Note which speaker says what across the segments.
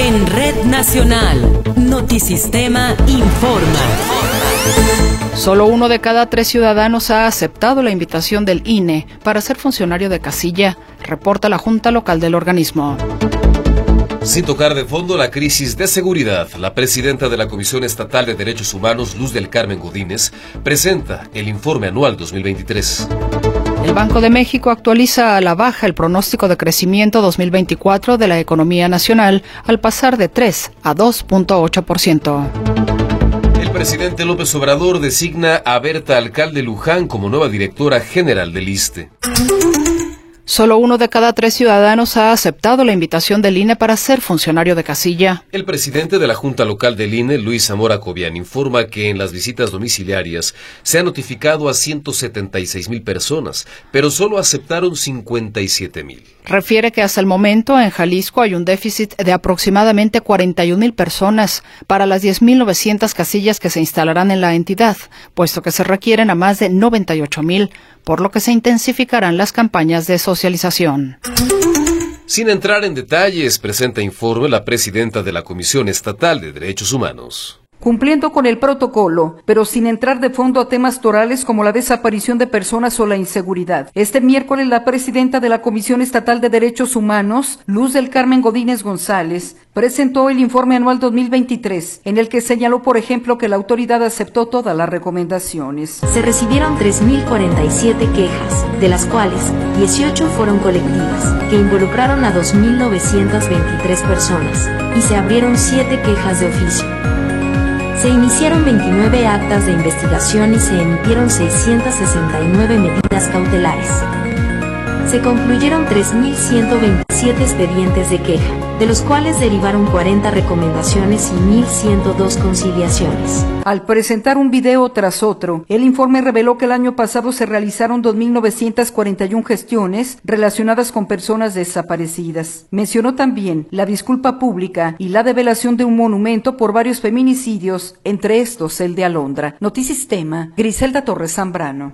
Speaker 1: En Red Nacional, Notisistema informa.
Speaker 2: Solo 1 de cada 3 ciudadanos ha aceptado la invitación del INE para ser funcionario de casilla, reporta la Junta Local del organismo.
Speaker 3: Sin tocar de fondo la crisis de seguridad, la presidenta de la Comisión Estatal de Derechos Humanos, Luz del Carmen Godínez, presenta el informe anual 2023.
Speaker 2: El Banco de México actualiza a la baja el pronóstico de crecimiento 2024 de la economía nacional al pasar de 3 a 2.8%.
Speaker 3: El presidente López Obrador designa a Berta Alcalde Luján como nueva directora general del ISSSTE.
Speaker 2: Solo 1 de cada 3 ciudadanos ha aceptado la invitación del INE para ser funcionario de casilla.
Speaker 3: El presidente de la Junta Local del INE, Luis Zamora Cobian, informa que en las visitas domiciliarias se ha notificado a 176,000 personas, pero solo aceptaron 57,000.
Speaker 2: Refiere que hasta el momento en Jalisco hay un déficit de aproximadamente 41,000 personas para las 10,900 casillas que se instalarán en la entidad, puesto que se requieren a más de 98,000, por lo que se intensificarán las campañas de socialización.
Speaker 3: Sin entrar en detalles, presenta informe la presidenta de la Comisión Estatal de Derechos Humanos.
Speaker 4: Cumpliendo con el protocolo, pero sin entrar de fondo a temas torales como la desaparición de personas o la inseguridad. Este miércoles, la presidenta de la Comisión Estatal de Derechos Humanos, Luz del Carmen Godínez González, presentó el informe anual 2023, en el que señaló, por ejemplo, que la autoridad aceptó todas las recomendaciones.
Speaker 5: Se recibieron 3,047 quejas, de las cuales 18 fueron colectivas, que involucraron a 2,923 personas, y se abrieron 7 quejas de oficio. Se iniciaron 29 actas de investigación y se emitieron 669 medidas cautelares. Se concluyeron 3,127 expedientes de queja, de los cuales derivaron 40 recomendaciones y 1,102 conciliaciones.
Speaker 4: Al presentar un video tras otro, el informe reveló que el año pasado se realizaron 2,941 gestiones relacionadas con personas desaparecidas. Mencionó también la disculpa pública y la develación de un monumento por varios feminicidios, entre estos el de Alondra. Notisistema, Griselda Torres Zambrano.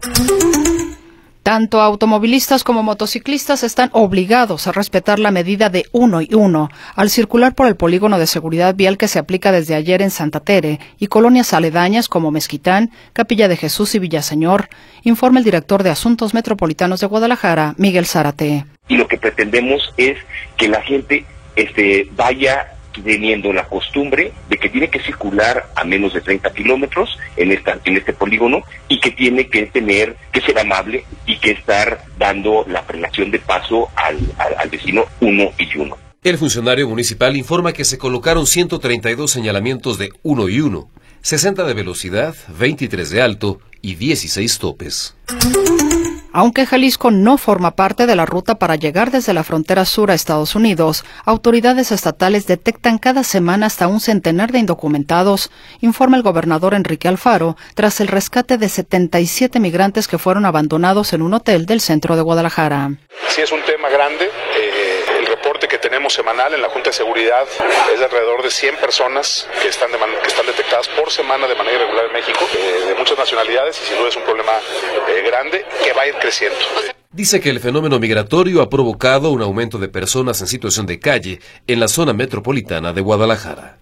Speaker 2: Tanto automovilistas como motociclistas están obligados a respetar la medida de 1 y 1 al circular por el polígono de seguridad vial que se aplica desde ayer en Santa Tere y colonias aledañas como Mezquitán, Capilla de Jesús y Villaseñor, informa el director de Asuntos Metropolitanos de Guadalajara, Miguel Zárate.
Speaker 6: Y lo que pretendemos es que la gente vaya teniendo la costumbre de que tiene que circular a menos de 30 kilómetros en este polígono y que tiene que ser amable y que estar dando la prelación de paso al vecino 1 y 1.
Speaker 3: El funcionario municipal informa que se colocaron 132 señalamientos de 1 y 1, 60 de velocidad, 23 de alto y 16 topes.
Speaker 2: Aunque Jalisco no forma parte de la ruta para llegar desde la frontera sur a Estados Unidos, autoridades estatales detectan cada semana hasta un centenar de indocumentados, informa el gobernador Enrique Alfaro, tras el rescate de 77 migrantes que fueron abandonados en un hotel del centro de Guadalajara.
Speaker 7: Sí, es un tema grande. El reporte que tenemos semanal en la Junta de Seguridad es de alrededor de 100 personas que están detectadas por semana de manera irregular en México, de muchas nacionalidades, y sin duda es un problema grande que va a ir creciendo.
Speaker 3: Dice que el fenómeno migratorio ha provocado un aumento de personas en situación de calle en la zona metropolitana de Guadalajara.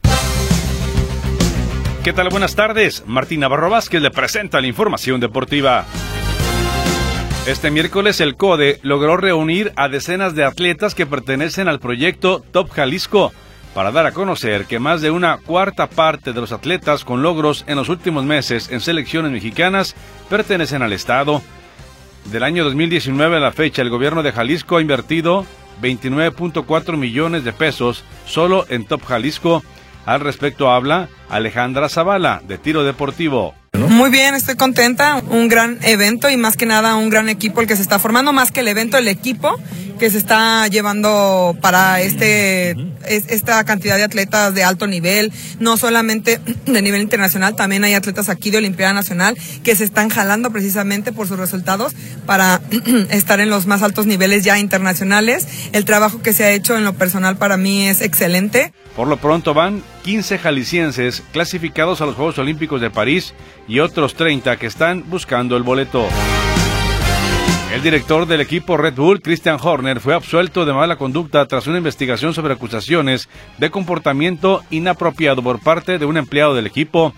Speaker 8: ¿Qué tal? Buenas tardes. Martín Navarro Vázquez le presenta la información deportiva. Este miércoles el CODE logró reunir a decenas de atletas que pertenecen al proyecto Top Jalisco para dar a conocer que más de una cuarta parte de los atletas con logros en los últimos meses en selecciones mexicanas pertenecen al estado. Del año 2019 a la fecha, el gobierno de Jalisco ha invertido 29.4 millones de pesos solo en Top Jalisco. Al respecto habla Alejandra Zavala, de Tiro Deportivo.
Speaker 9: Muy bien, estoy contenta, un gran evento y más que nada un gran equipo el que se está formando, más que el evento, el equipo que se está llevando para esta cantidad de atletas de alto nivel, no solamente de nivel internacional, también hay atletas aquí de Olimpiada Nacional que se están jalando precisamente por sus resultados para estar en los más altos niveles ya internacionales. El trabajo que se ha hecho en lo personal para mí es excelente.
Speaker 8: Por lo pronto van 15 jaliscienses clasificados a los Juegos Olímpicos de París y otros 30 que están buscando el boleto. El director del equipo Red Bull, Christian Horner, fue absuelto de mala conducta tras una investigación sobre acusaciones de comportamiento inapropiado por parte de un empleado del equipo.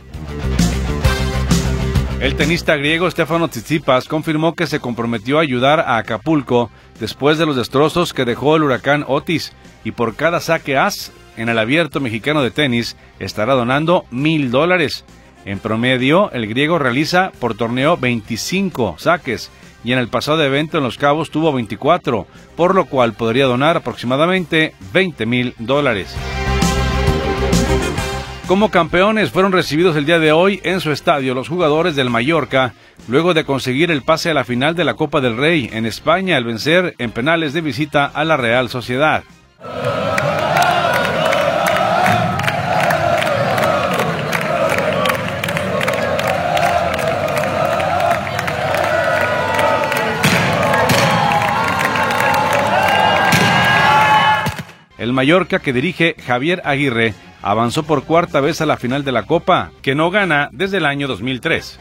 Speaker 8: El tenista griego Stefanos Tsitsipas confirmó que se comprometió a ayudar a Acapulco después de los destrozos que dejó el huracán Otis, y por cada saque as en el Abierto Mexicano de Tenis estará donando $1,000. En promedio, el griego realiza por torneo 25 saques, y en el pasado evento en Los Cabos tuvo 24, por lo cual podría donar aproximadamente $20,000. Como campeones fueron recibidos el día de hoy en su estadio los jugadores del Mallorca, luego de conseguir el pase a la final de la Copa del Rey en España al vencer en penales de visita a la Real Sociedad. El Mallorca, que dirige Javier Aguirre, avanzó por cuarta vez a la final de la Copa, que no gana desde el año 2003.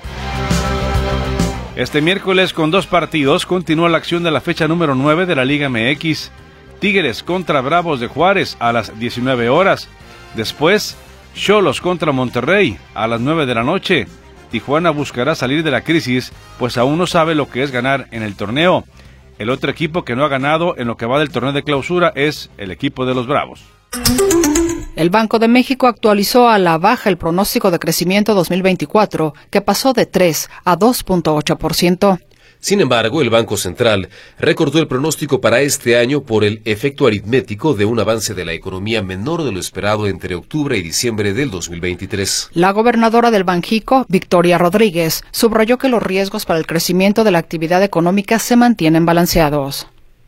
Speaker 8: Este miércoles, con 2 partidos, continúa la acción de la fecha número 9 de la Liga MX. Tigres contra Bravos de Juárez a las 19 horas. Después, Xolos contra Monterrey a las 9 de la noche. Tijuana buscará salir de la crisis, pues aún no sabe lo que es ganar en el torneo. El otro equipo que no ha ganado en lo que va del torneo de clausura es el equipo de los Bravos.
Speaker 2: El Banco de México actualizó a la baja el pronóstico de crecimiento 2024, que pasó de 3 a 2.8%.
Speaker 3: Sin embargo, el Banco Central recortó el pronóstico para este año por el efecto aritmético de un avance de la economía menor de lo esperado entre octubre y diciembre del 2023.
Speaker 2: La gobernadora del Banjico, Victoria Rodríguez, subrayó que los riesgos para el crecimiento de la actividad económica se mantienen balanceados.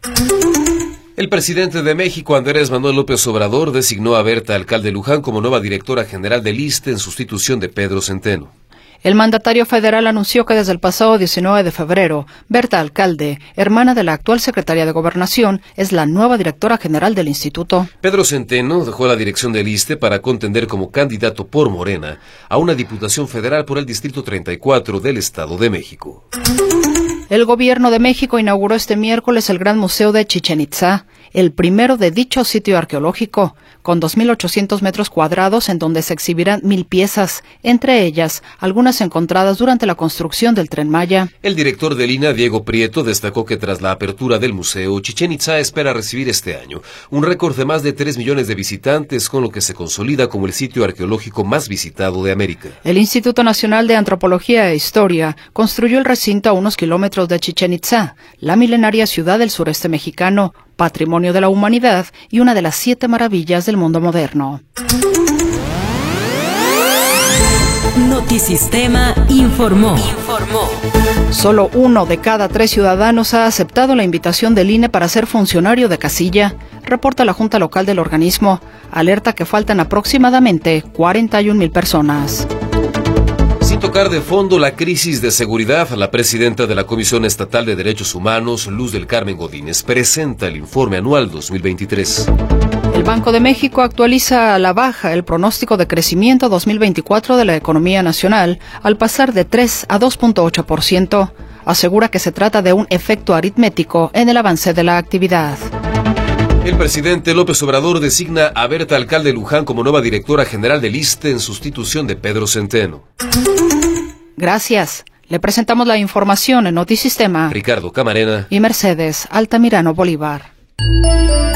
Speaker 3: El presidente de México, Andrés Manuel López Obrador, designó a Berta Alcalde Luján como nueva directora general del ISSSTE en sustitución de Pedro Centeno.
Speaker 2: El mandatario federal anunció que desde el pasado 19 de febrero, Berta Alcalde, hermana de la actual secretaria de Gobernación, es la nueva directora general del instituto.
Speaker 3: Pedro Centeno dejó la dirección del ISSSTE para contender como candidato por Morena a una diputación federal por el Distrito 34 del Estado de México.
Speaker 2: El gobierno de México inauguró este miércoles el Gran Museo de Chichén Itzá, el primero de dicho sitio arqueológico, con 2.800 metros cuadrados en donde se exhibirán 1,000 piezas, entre ellas algunas encontradas durante la construcción del Tren Maya.
Speaker 3: El director del INAH, Diego Prieto, destacó que tras la apertura del museo, Chichén Itzá espera recibir este año un récord de más de 3 millones de visitantes, con lo que se consolida como el sitio arqueológico más visitado de América.
Speaker 2: El Instituto Nacional de Antropología e Historia construyó el recinto a unos kilómetros de Chichén Itzá, la milenaria ciudad del sureste mexicano, patrimonio de la humanidad y una de las 7 maravillas del mundo moderno.
Speaker 1: Notisistema informó.
Speaker 2: Solo 1 de cada 3 ciudadanos ha aceptado la invitación del INE para ser funcionario de casilla, reporta la Junta Local del organismo. Alerta que faltan aproximadamente 41,000 personas.
Speaker 3: Sin tocar de fondo la crisis de seguridad, la presidenta de la Comisión Estatal de Derechos Humanos, Luz del Carmen Godínez, presenta el informe anual 2023.
Speaker 2: El Banco de México actualiza a la baja el pronóstico de crecimiento 2024 de la economía nacional al pasar de 3 a 2.8%. Asegura que se trata de un efecto aritmético en el avance de la actividad.
Speaker 3: El presidente López Obrador designa a Berta Alcalde Luján como nueva directora general del ISSSTE en sustitución de Pedro Centeno.
Speaker 2: Gracias. Le presentamos la información en Notisistema.
Speaker 3: Ricardo Camarena
Speaker 2: y Mercedes Altamirano Bolívar.